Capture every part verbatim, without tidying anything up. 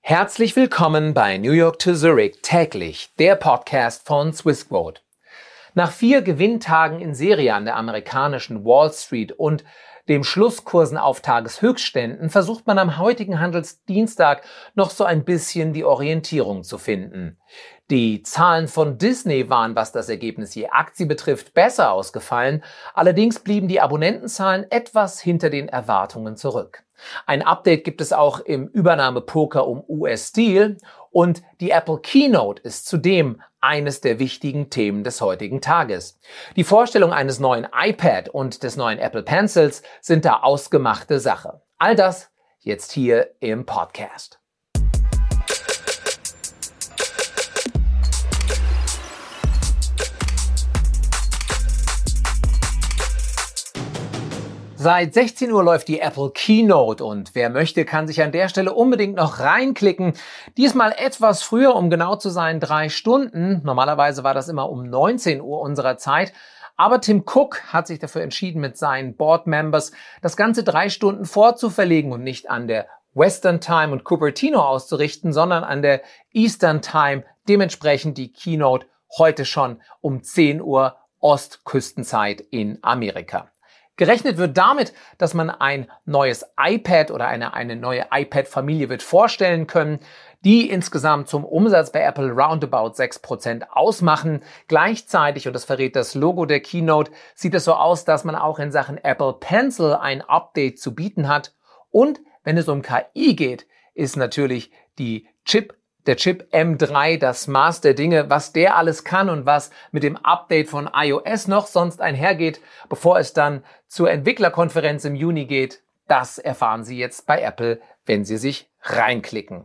Herzlich willkommen bei New York to Zurich täglich, der Podcast von Swissquote. Nach vier Gewinntagen in Serie an der amerikanischen Wall Street und dem Schlusskursen auf Tageshöchstständen versucht man am heutigen Handelsdienstag noch so ein bisschen die Orientierung zu finden. Die Zahlen von Disney waren, was das Ergebnis je Aktie betrifft, besser ausgefallen. Allerdings blieben die Abonnentenzahlen etwas hinter den Erwartungen zurück. Ein Update gibt es auch im Übernahmepoker um U S-Steel und die Apple Keynote ist zudem eines der wichtigen Themen des heutigen Tages. Die Vorstellung eines neuen iPad und des neuen Apple Pencils sind da ausgemachte Sache. All das jetzt hier im Podcast. Seit sechzehn Uhr läuft die Apple Keynote und wer möchte, kann sich an der Stelle unbedingt noch reinklicken. Diesmal etwas früher, um genau zu sein, drei Stunden. Normalerweise war das immer um neunzehn Uhr unserer Zeit. Aber Tim Cook hat sich dafür entschieden, mit seinen Board-Members das Ganze drei Stunden vorzuverlegen und nicht an der Western Time und Cupertino auszurichten, sondern an der Eastern Time. Dementsprechend die Keynote heute schon um zehn Uhr Ostküstenzeit in Amerika. Gerechnet wird damit, dass man ein neues iPad oder eine, eine neue iPad-Familie wird vorstellen können, die insgesamt zum Umsatz bei Apple roundabout sechs Prozent ausmachen. Gleichzeitig, und das verrät das Logo der Keynote, sieht es so aus, dass man auch in Sachen Apple Pencil ein Update zu bieten hat. Und wenn es um K I geht, ist natürlich die Chip Der Chip M drei, das Maß der Dinge, was der alles kann und was mit dem Update von iOS noch sonst einhergeht, bevor es dann zur Entwicklerkonferenz im Juni geht, das erfahren Sie jetzt bei Apple, wenn Sie sich reinklicken.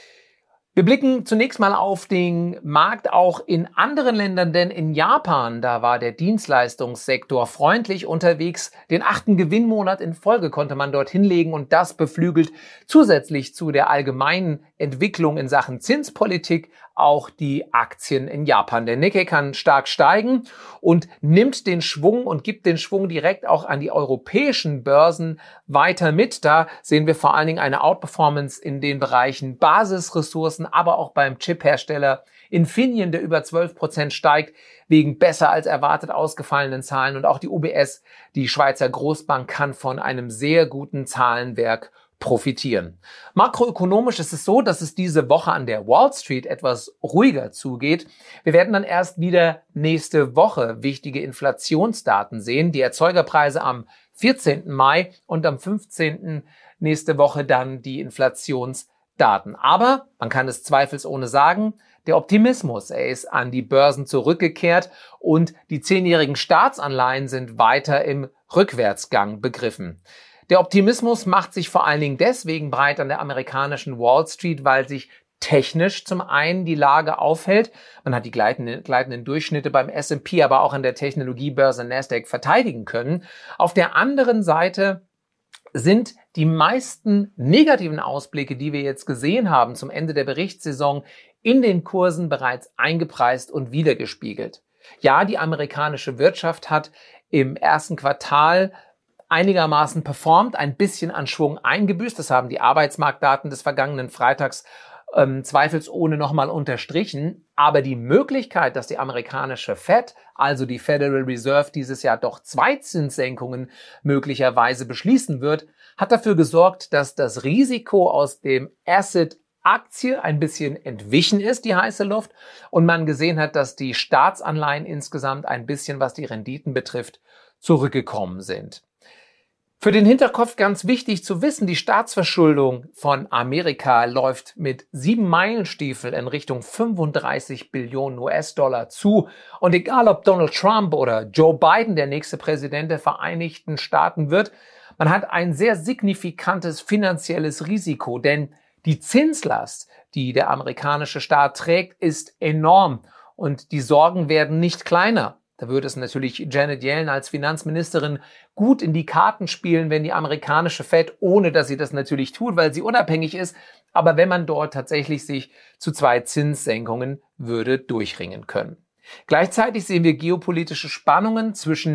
Wir blicken zunächst mal auf den Markt auch in anderen Ländern, denn in Japan, da war der Dienstleistungssektor freundlich unterwegs. Den achten Gewinnmonat in Folge konnte man dort hinlegen und das beflügelt zusätzlich zu der allgemeinen Entwicklung in Sachen Zinspolitik auch die Aktien in Japan. Der Nikkei kann stark steigen und nimmt den Schwung und gibt den Schwung direkt auch an die europäischen Börsen weiter mit. Da sehen wir vor allen Dingen eine Outperformance in den Bereichen Basisressourcen, aber auch beim Chiphersteller Infineon, der über zwölf Prozent steigt, wegen besser als erwartet ausgefallenen Zahlen. Und auch die U B S, die Schweizer Großbank, kann von einem sehr guten Zahlenwerk profitieren. Makroökonomisch ist es so, dass es diese Woche an der Wall Street etwas ruhiger zugeht. Wir werden dann erst wieder nächste Woche wichtige Inflationsdaten sehen. Die Erzeugerpreise am vierzehnten Mai und am fünfzehnten nächste Woche dann die Inflationsdaten. Aber man kann es zweifelsohne sagen, der Optimismus, er ist an die Börsen zurückgekehrt und die zehnjährigen Staatsanleihen sind weiter im Rückwärtsgang begriffen. Der Optimismus macht sich vor allen Dingen deswegen breit an der amerikanischen Wall Street, weil sich technisch zum einen die Lage aufhält. Man hat die gleitenden, gleitenden Durchschnitte beim S und P, aber auch an der Technologiebörse Nasdaq verteidigen können. Auf der anderen Seite sind die meisten negativen Ausblicke, die wir jetzt gesehen haben zum Ende der Berichtssaison, in den Kursen bereits eingepreist und wiedergespiegelt. Ja, die amerikanische Wirtschaft hat im ersten Quartal einigermaßen performt, ein bisschen an Schwung eingebüßt. Das haben die Arbeitsmarktdaten des vergangenen Freitags ähm, zweifelsohne nochmal unterstrichen. Aber die Möglichkeit, dass die amerikanische Fed, also die Federal Reserve, dieses Jahr doch zwei Zinssenkungen möglicherweise beschließen wird, hat dafür gesorgt, dass das Risiko aus dem Asset Aktie ein bisschen entwichen ist, die heiße Luft, und man gesehen hat, dass die Staatsanleihen insgesamt ein bisschen, was die Renditen betrifft, zurückgekommen sind. Für den Hinterkopf ganz wichtig zu wissen, die Staatsverschuldung von Amerika läuft mit sieben Meilenstiefeln in Richtung fünfunddreißig Billionen U S-Dollar zu. Und egal, ob Donald Trump oder Joe Biden der nächste Präsident der Vereinigten Staaten wird, man hat ein sehr signifikantes finanzielles Risiko, denn die Zinslast, die der amerikanische Staat trägt, ist enorm und die Sorgen werden nicht kleiner. Da würde es natürlich Janet Yellen als Finanzministerin gut in die Karten spielen, wenn die amerikanische Fed, ohne dass sie das natürlich tut, weil sie unabhängig ist, aber wenn man dort tatsächlich sich zu zwei Zinssenkungen würde durchringen können. Gleichzeitig sehen wir geopolitische Spannungen zwischen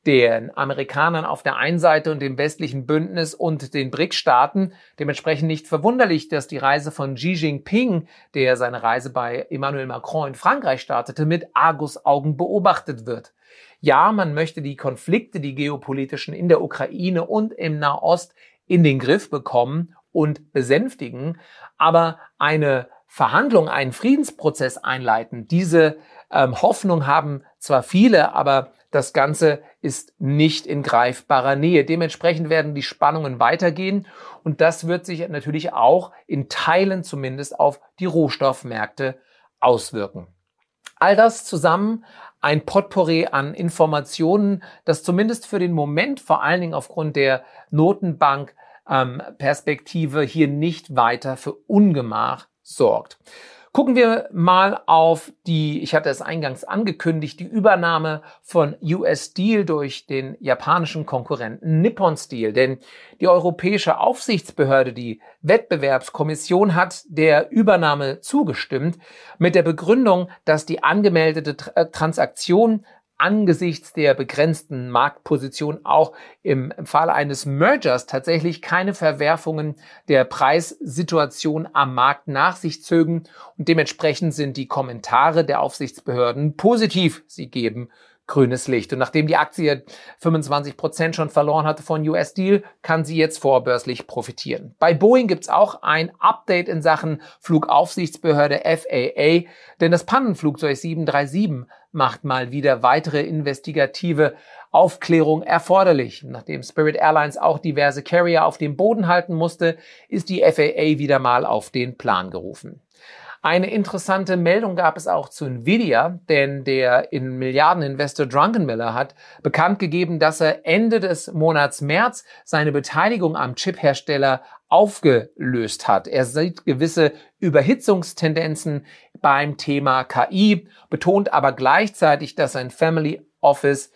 den Amerikanern auf der einen Seite und dem westlichen Bündnis und den B R I C-Staaten. Dementsprechend nicht verwunderlich, dass die Reise von Xi Jinping, der seine Reise bei Emmanuel Macron in Frankreich startete, mit Argusaugen beobachtet wird. Ja, man möchte die Konflikte, die geopolitischen in der Ukraine und im Nahost in den Griff bekommen und besänftigen, aber eine Verhandlung, einen Friedensprozess einleiten, diese ähm, Hoffnung haben zwar viele, aber das Ganze ist nicht in greifbarer Nähe. Dementsprechend werden die Spannungen weitergehen und das wird sich natürlich auch in Teilen zumindest auf die Rohstoffmärkte auswirken. All das zusammen ein Potpourri an Informationen, das zumindest für den Moment, vor allen Dingen aufgrund der Notenbank-Perspektive, hier nicht weiter für Ungemach sorgt. Gucken wir mal auf die, ich hatte es eingangs angekündigt, die Übernahme von U S Steel durch den japanischen Konkurrenten Nippon Steel. Denn die europäische Aufsichtsbehörde, die Wettbewerbskommission, hat der Übernahme zugestimmt mit der Begründung, dass die angemeldete Transaktion angesichts der begrenzten Marktposition auch im Fall eines Mergers tatsächlich keine Verwerfungen der Preissituation am Markt nach sich zögen und dementsprechend sind die Kommentare der Aufsichtsbehörden positiv. Sie geben grünes Licht. Und nachdem die Aktie fünfundzwanzig Prozent schon verloren hatte von U S Steel, kann sie jetzt vorbörslich profitieren. Bei Boeing gibt es auch ein Update in Sachen Flugaufsichtsbehörde F A A, denn das Pannenflugzeug sieben drei sieben macht mal wieder weitere investigative Aufklärung erforderlich. Nachdem Spirit Airlines auch diverse Carrier auf dem Boden halten musste, ist die F A A wieder mal auf den Plan gerufen. Eine interessante Meldung gab es auch zu Nvidia, denn der in Milliardeninvestor Druckenmiller hat bekannt gegeben, dass er Ende des Monats März seine Beteiligung am Chiphersteller aufgelöst hat. Er sieht gewisse Überhitzungstendenzen beim Thema K I, betont aber gleichzeitig, dass sein Family Office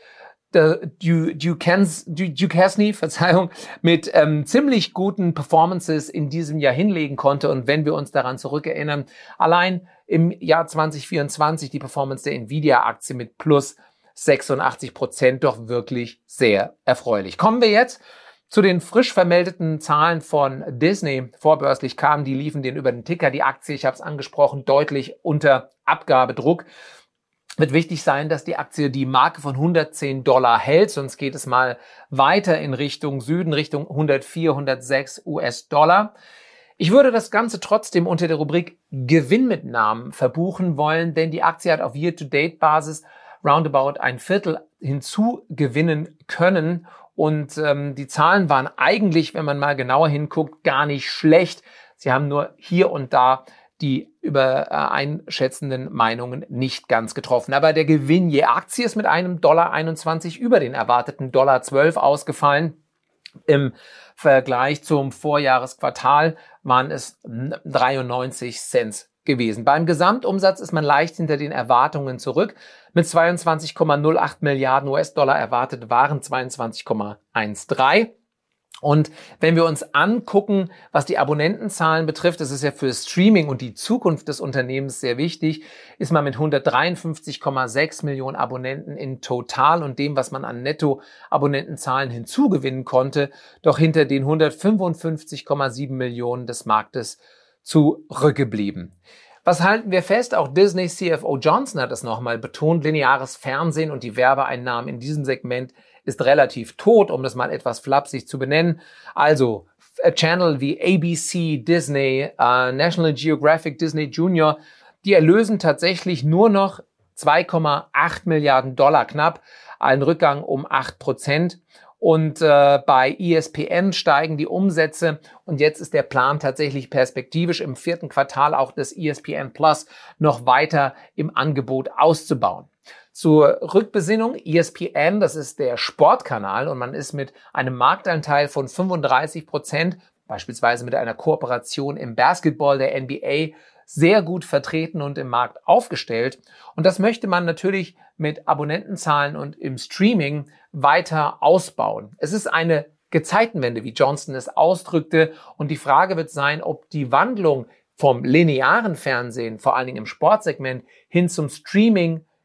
Duquesne, Verzeihung, mit ähm, ziemlich guten Performances in diesem Jahr hinlegen konnte. Und wenn wir uns daran zurückerinnern, allein im Jahr zwanzig vierundzwanzig die Performance der Nvidia-Aktie mit plus sechsundachtzig Prozent doch wirklich sehr erfreulich. Kommen wir jetzt zu den frisch vermeldeten Zahlen von Disney. Vorbörslich kamen, die liefen den über den Ticker. Die Aktie, ich habe es angesprochen, deutlich unter Abgabedruck. Wird wichtig sein, dass die Aktie die Marke von hundertzehn Dollar hält, sonst geht es mal weiter in Richtung Süden, Richtung hundertvier, hundertsechs US-Dollar. Ich würde das Ganze trotzdem unter der Rubrik Gewinnmitnahmen verbuchen wollen, denn die Aktie hat auf Year-to-Date-Basis roundabout ein Viertel hinzugewinnen können und ähm, die Zahlen waren eigentlich, wenn man mal genauer hinguckt, gar nicht schlecht. Sie haben nur hier und da die über äh, einschätzenden Meinungen nicht ganz getroffen. Aber der Gewinn je Aktie ist mit einem Dollar einundzwanzig über den erwarteten Dollar zwölf ausgefallen. Im Vergleich zum Vorjahresquartal waren es dreiundneunzig Cent gewesen. Beim Gesamtumsatz ist man leicht hinter den Erwartungen zurück. Mit zweiundzwanzig Komma null acht Milliarden US-Dollar erwartet waren zweiundzwanzig Komma dreizehn. Und wenn wir uns angucken, was die Abonnentenzahlen betrifft, das ist ja für Streaming und die Zukunft des Unternehmens sehr wichtig, ist man mit hundertdreiundfünfzig Komma sechs Millionen Abonnenten in total und dem, was man an Netto-Abonnentenzahlen hinzugewinnen konnte, doch hinter den hundertfünfundfünfzig Komma sieben Millionen des Marktes zurückgeblieben. Was halten wir fest? Auch Disney C F O Johnson hat es nochmal betont, lineares Fernsehen und die Werbeeinnahmen in diesem Segment ist relativ tot, um das mal etwas flapsig zu benennen. Also Channel wie A B C, Disney, uh, National Geographic, Disney Junior, die erlösen tatsächlich nur noch zwei Komma acht Milliarden Dollar knapp, ein Rückgang um acht Prozent. Und äh, bei E S P N steigen die Umsätze und jetzt ist der Plan tatsächlich perspektivisch im vierten Quartal auch das E S P N Plus noch weiter im Angebot auszubauen. Zur Rückbesinnung, E S P N, das ist der Sportkanal und man ist mit einem Marktanteil von fünfunddreißig Prozent, beispielsweise mit einer Kooperation im Basketball der N B A, sehr gut vertreten und im Markt aufgestellt. Und das möchte man natürlich mit Abonnentenzahlen und im Streaming weiter ausbauen. Es ist eine Gezeitenwende, wie Johnson es ausdrückte. Und die Frage wird sein, ob die Wandlung vom linearen Fernsehen, vor allen Dingen im Sportsegment, hin zum Streaming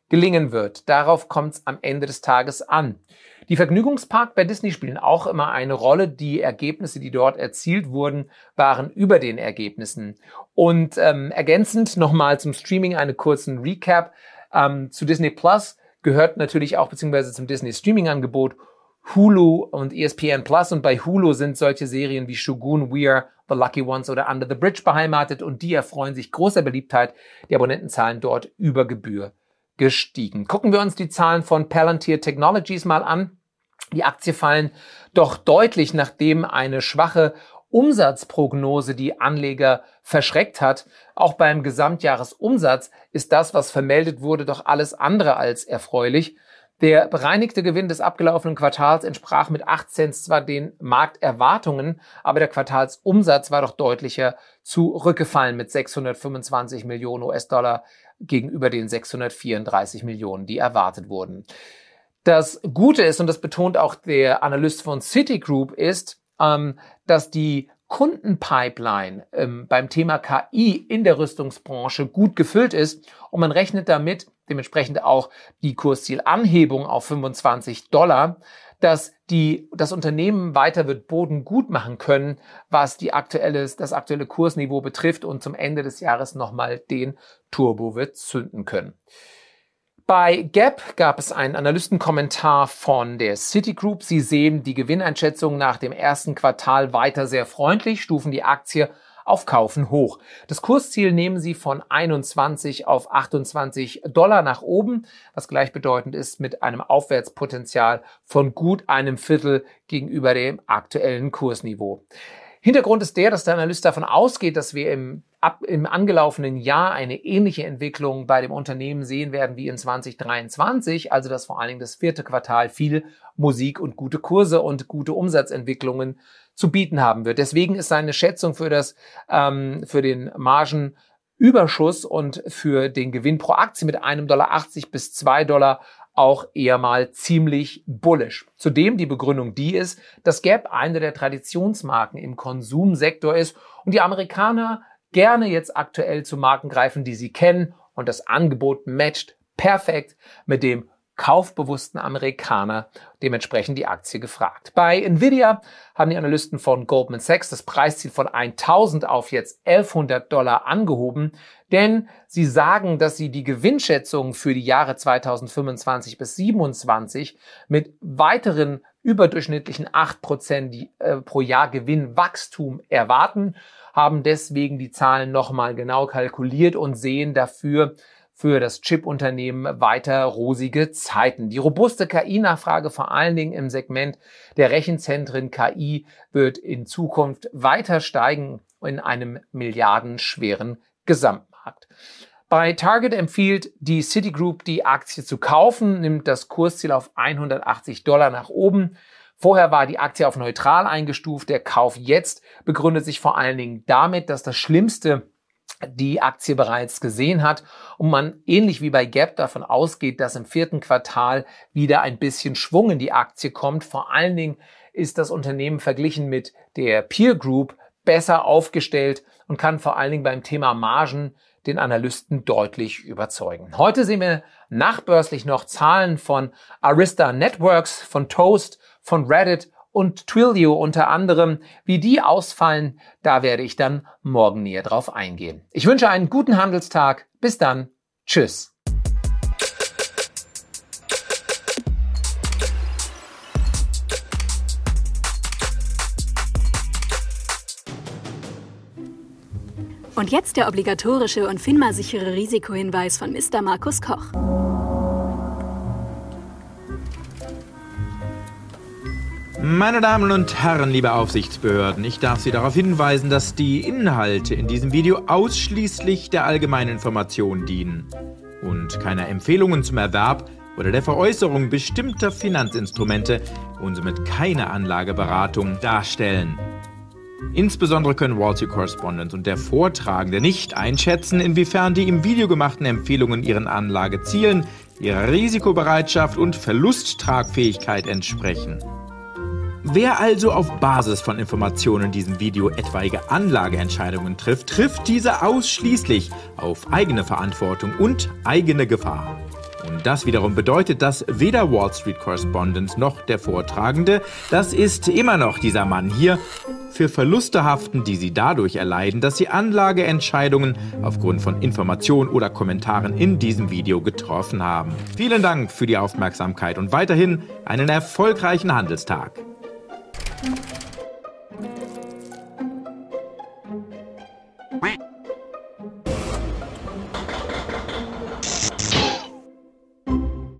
gelingen wird. Darauf kommt es am Ende des Tages an. Die Vergnügungsparks bei Disney spielen auch immer eine Rolle. Die Ergebnisse, die dort erzielt wurden, waren über den Ergebnissen. Und ähm, ergänzend nochmal zum Streaming einen kurzen Recap. Ähm, zu Disney Plus gehört natürlich auch, beziehungsweise zum Disney Streaming-Angebot, Hulu und E S P N Plus. Und bei Hulu sind solche Serien wie Shogun, Weir, The Lucky Ones oder Under the Bridge beheimatet. Und die erfreuen sich großer Beliebtheit. Die Abonnentenzahlen dort über Gebühr gestiegen. Gucken wir uns die Zahlen von Palantir Technologies mal an. Die Aktie fallen doch deutlich, nachdem eine schwache Umsatzprognose die Anleger verschreckt hat. Auch beim Gesamtjahresumsatz ist das, was vermeldet wurde, doch alles andere als erfreulich. Der bereinigte Gewinn des abgelaufenen Quartals entsprach mit acht Cent zwar den Markterwartungen, aber der Quartalsumsatz war doch deutlicher zurückgefallen mit sechshundertfünfundzwanzig Millionen U S-Dollar gegenüber den sechshundertvierunddreißig Millionen, die erwartet wurden. Das Gute ist, und das betont auch der Analyst von Citigroup, ist, ähm, dass die Kundenpipeline ähm, beim Thema K I in der Rüstungsbranche gut gefüllt ist und man rechnet damit, dementsprechend auch die Kurszielanhebung auf fünfundzwanzig Dollar, dass die, das Unternehmen weiter wird Boden gut machen können, was die aktuelle, das aktuelle Kursniveau betrifft und zum Ende des Jahres nochmal den Turbo wird zünden können. Bei Gap gab es einen Analystenkommentar von der Citigroup. Sie sehen die Gewinneinschätzung nach dem ersten Quartal weiter sehr freundlich, stufen die Aktie auf Kaufen hoch. Das Kursziel nehmen sie von einundzwanzig auf achtundzwanzig Dollar nach oben, was gleichbedeutend ist mit einem Aufwärtspotenzial von gut einem Viertel gegenüber dem aktuellen Kursniveau. Hintergrund ist der, dass der Analyst davon ausgeht, dass wir im, ab, im angelaufenen Jahr eine ähnliche Entwicklung bei dem Unternehmen sehen werden wie in zwanzig dreiundzwanzig, also dass vor allen Dingen das vierte Quartal viel Musik und gute Kurse und gute Umsatzentwicklungen zu bieten haben wird. Deswegen ist seine Schätzung für, das, ähm, für den Margenüberschuss und für den Gewinn pro Aktie mit einem Dollar achtzig bis zwei Dollar auch eher mal ziemlich bullish. Zudem die Begründung die ist, dass Gap eine der Traditionsmarken im Konsumsektor ist und die Amerikaner gerne jetzt aktuell zu Marken greifen, die sie kennen und das Angebot matcht perfekt mit dem kaufbewussten Amerikaner, dementsprechend die Aktie gefragt. Bei Nvidia haben die Analysten von Goldman Sachs das Preisziel von tausend auf jetzt elfhundert Dollar angehoben, denn sie sagen, dass sie die Gewinnschätzung für die Jahre zweitausendfünfundzwanzig bis siebenundzwanzig mit weiteren überdurchschnittlichen acht Prozent äh, pro Jahr Gewinnwachstum erwarten, haben deswegen die Zahlen nochmal genau kalkuliert und sehen dafür für das Chip-Unternehmen weiter rosige Zeiten. Die robuste K I-Nachfrage, vor allen Dingen im Segment der Rechenzentren K I, wird in Zukunft weiter steigen in einem milliardenschweren Gesamtmarkt. Bei Target empfiehlt die Citigroup, die Aktie zu kaufen, nimmt das Kursziel auf hundertachtzig Dollar nach oben. Vorher war die Aktie auf neutral eingestuft. Der Kauf jetzt begründet sich vor allen Dingen damit, dass das Schlimmste die Aktie bereits gesehen hat und man ähnlich wie bei Gap davon ausgeht, dass im vierten Quartal wieder ein bisschen Schwung in die Aktie kommt. Vor allen Dingen ist das Unternehmen verglichen mit der Peer Group besser aufgestellt und kann vor allen Dingen beim Thema Margen den Analysten deutlich überzeugen. Heute sehen wir nachbörslich noch Zahlen von Arista Networks, von Toast, von Reddit und Twilio unter anderem. Wie die ausfallen, da werde ich dann morgen näher drauf eingehen. Ich wünsche einen guten Handelstag. Bis dann. Tschüss. Und jetzt der obligatorische und FINMA-sichere Risikohinweis von Mister Markus Koch. Meine Damen und Herren, liebe Aufsichtsbehörden, ich darf Sie darauf hinweisen, dass die Inhalte in diesem Video ausschließlich der allgemeinen Information dienen und keine Empfehlungen zum Erwerb oder der Veräußerung bestimmter Finanzinstrumente und somit keine Anlageberatung darstellen. Insbesondere können Wall Street Correspondent und der Vortragende nicht einschätzen, inwiefern die im Video gemachten Empfehlungen ihren Anlagezielen, ihrer Risikobereitschaft und Verlusttragfähigkeit entsprechen. Wer also auf Basis von Informationen in diesem Video etwaige Anlageentscheidungen trifft, trifft diese ausschließlich auf eigene Verantwortung und eigene Gefahr. Und das wiederum bedeutet, dass weder Wall Street Correspondent noch der Vortragende, das ist immer noch dieser Mann hier, für Verluste haften, die sie dadurch erleiden, dass sie Anlageentscheidungen aufgrund von Informationen oder Kommentaren in diesem Video getroffen haben. Vielen Dank für die Aufmerksamkeit und weiterhin einen erfolgreichen Handelstag.